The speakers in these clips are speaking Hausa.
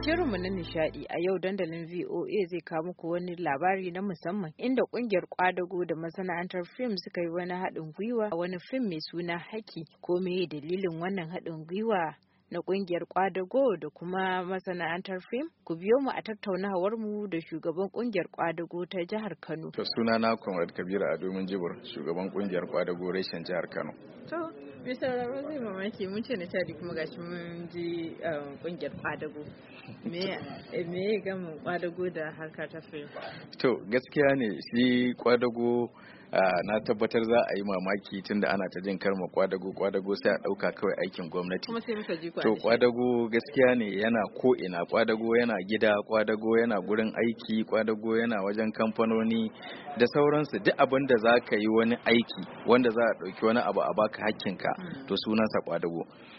shirinmu na nishadi a yau dandalin VOA zai kawo muku wani labari na musamman inda kungiyar kwadago da masana'antar fim suka yi wani haɗin gwiwa a wani fim mai suna Haki. Ko meye dalilin wannan haɗin gwiwa na kungiyar kwadago da kuma masana'antar fim? Ku biyo mu a tattaunawar mu da shugaban kungiyar kwadago ta jihar Kano. To sunana Comrade Kabiru Ado Minjibir, shugaban kungiyar kwadago reshen jihar Kano. To bisa rarra zai mamaki mun ce nishadi kuma gashi mun ji kungiyar kwadago. Me ya gama kwadago da harka ta fim? To gaskiya ne shi kwadago na tabbatar za a yi mamaki tunda ana ta jin karma kwadago sai a dauka kawai aikin gwamnati. Kuma sai muka ji to kwadago gaskiya ne yana ko ina, kwadago yana gida, kwadago yana gurin aiki, kwadago yana wajen kamfanoni da sauransu. Duk abin da za ka yi wani aiki wanda za a dauki wani abu a baka hakkinka to sunansa kwadago.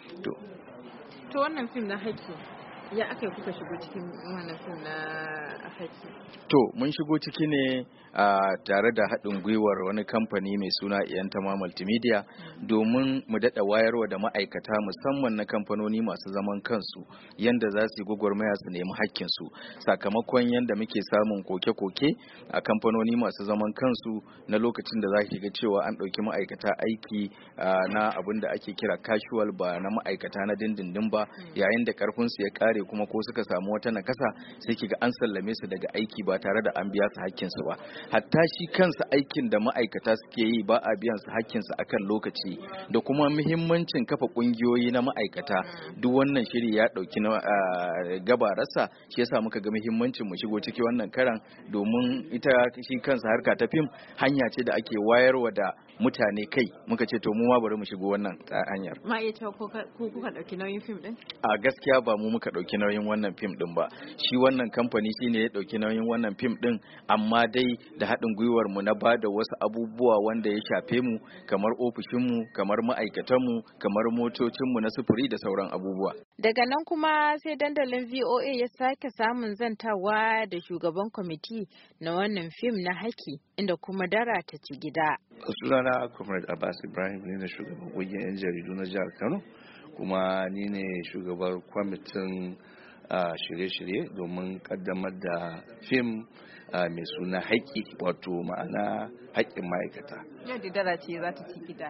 To wannan fim na Haki ya aka kuka shigo cikin wannan fim na Haki? To mun shigo ciki ne tare da haɗin gwiwar wani kamfani mai suna Iyantama Multimedia domin mu daɗa wayarwa da ma'aikata musamman na kamfanoni masu zaman kansu yanda za su yi gwagwarmaya su nemi hakkinsu, sakamakon yanda muke samun koke-koke a kamfanoni masu zaman kansu na lokacin da za ki ga cewa an ɗauki ma'aikata aiki na abin da ake kira casual, ba na ma'aikata na dindindin ba, yayin da karfinsu ya kare kuma ko suka samu wata nakasa sai ki ga an sallame su daga aiki ba tare da an biya su hakkinsu ba. Hatta shi kansa aikin da ma'aikata suke yi ba a biyan su hakkinsu akan lokaci, da kuma muhimmancin kafa kungiyoyi na ma'aikata, duk wannan shiri ya dauki na gabararsa. Shi yasa muka ga muhimmancin mu shigo ciki wannan karan, domin ita shi kansa harka ta fim hanya ce da ake wayarwa da mutane kai. Muka ce to mu ma bari mu shigo wannan hanyar. Ma iya cewa ko kuka dauki nauyin fim din? A gaskiya ba mu muka dauki nauyin wannan fim din ba, shi wannan kamfani shine ya dauki nauyin wannan fim din, amma dai da haɗin gwiwar mu na bada wasu abubuwa wanda ya shafe mu, kamar ofishin mu, kamar ma'aikatan mu, kamar motocin mu na sufuri da sauran abubuwa. Daga nan kuma sai dandalin VOA ya sake samun zantawa da shugaban kwamiti na wannan fim na Haki, inda kuma dara ta ci gida. Sunana Comrade Abbas Ibrahim, ne na shugaban ƙungiyar 'yan jaridu na jihar Kano, kuma ni ne shugabar kwamitin shirye-shirye domin kaddamar da fim mai suna haƙƙi, wato ma'ana haƙƙin ma'aikata. Yau da dara ce za ta ci gida.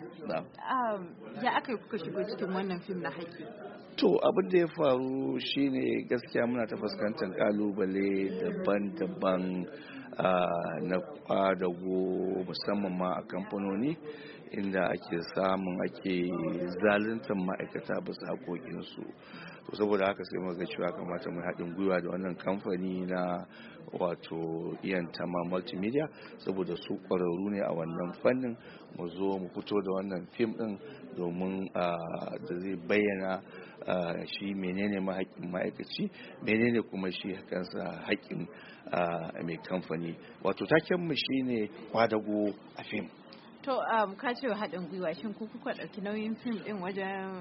Ya aka yi kuka shigo cikin wannan fim na haƙƙi? To abin da ya faru shine gaskiya muna ta fuskantar kalubale daban-daban na kwadago, musamman ma a kamfanoni inda ake zaluntar ma'aikata ba su haƙoƙinsu. To saboda haka sai muka ga cewa kamata mu haɗin gwiwa da wannan kamfani na wato Iyantama Multimedia, saboda su ƙwararru ne a wannan fannin, mu zo mu fito da wannan fim ɗin domin da zai bayyana shi menene haƙƙin ma'aikaci, menene kuma shi kansa haƙƙin mai kamfani. Wato taken mu shine kwadago a fim. To ka ce haɗin gwiwa, shin ku kuka ɗauki nauyin fim ɗin wajen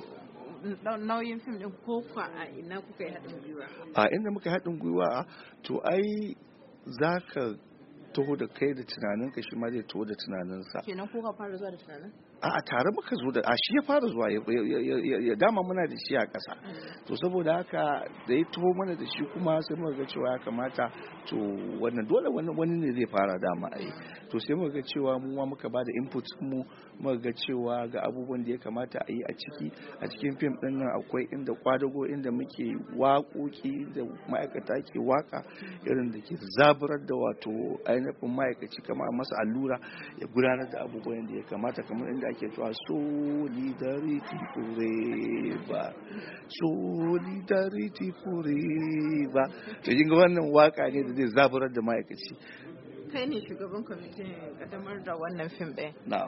nauyin fim ɗin ko a ina kuka yi haɗin gwiwa? A inda muka haɗin gwiwa, to ai za ka taho da kai da tunaninka, shi ma zai taho da tunaninsa. Kenan ko ka fara zuwa da tunanin? A tare muka zo da shi ya fara zuwa ya dama muna da shi a ƙasa. To saboda haka da ya taho mana da shi kuma sai muka ga cewa ya kamata to wannan dole wani ne zai fara dama ai. To sai muka ga cewa mu ma muka bada input mu, muka ga cewa ga abubuwan da ya kamata a yi a cikin fim din nan. Akwai inda kwadago, inda muke waƙoƙi da ma'aikata ke waka irin da ke zaburar da wato ainihin ma'aikaci kamar masa allura ya gudanar da abubuwan da ya kamata, kamar inda ake cewa solidarity forever, solidarity forever. To kin ga wannan waka ne da zai zaburar da ma'aikaci. Kai ne shugaban kwamitin kaddamar da wannan fim ɗin. Na.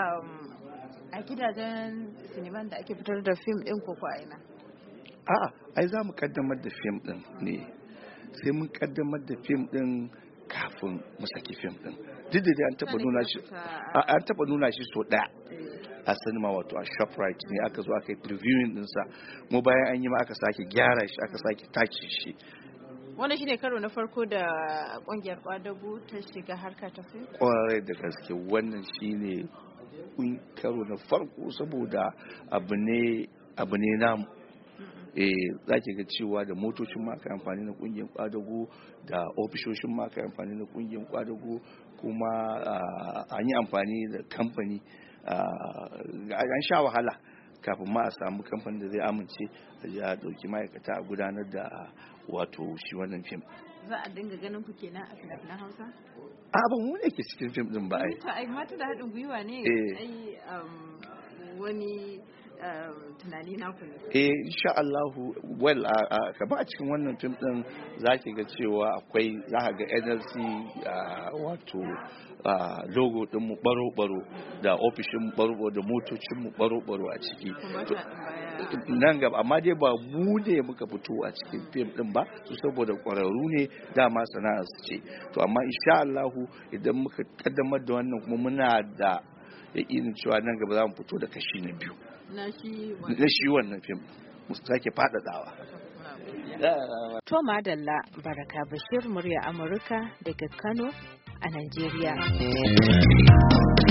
A gidajen siniman da ake fitar da fim ɗin ko a ina? A'a, ai za mu kaddamar da fim ɗin ne. Sai mun kaddamar da fim ɗin kafin mu saki fim ɗin. Duk da an taba nuna shi so ɗaya a sinima, wato a Shoprite ne aka zo aka yi previewing ɗinsa. Mu bayan an yi ma aka sake gyara shi, aka sake tace shi. Wannan shine karo na farko da kungiyar kwadago ta shiga harka ta fim? Kwarai da gaske, wannan shine karo na farko, saboda abu ne namu. za ki ga cewa da motocin ma aka amfani na kungiyar kwadago, da ofishoshin ma aka amfani na kungiyar kwadago, kuma an yi amfani da kamfani, an sha wahala kafin ma a samu kamfanin da zai amince a dauki ma'aikata a gudanar da wato shi wannan fim. Za a dinga ganin ku kenan a fina-finan Hausa? Ba mu ne ke cikin fim din ba ai. Ai mata da haɗin gwiwa ne ai wani tunani naku ne. Insha Allahu, well kamar a cikin wannan fim din zaki ga cewa akwai, za ka ga NLC wato logo din mu baro-baro, da ofishin baro da motocin mu baro-baro a ciki. Nan gaba, amma dai ba mu ne muka fito a cikin fim din ba, su saboda kwararru ne dama sana'ar su ce. To amma insha Allahu idan muka kaddamar da wannan kuma muna da yakinin cewa nan gaba za mu fito da kashi na biyu na shi wannan fim mu sake faɗaɗawa. To madalla, Baraka Bashir, murya Amurka daga Kano a Najeriya.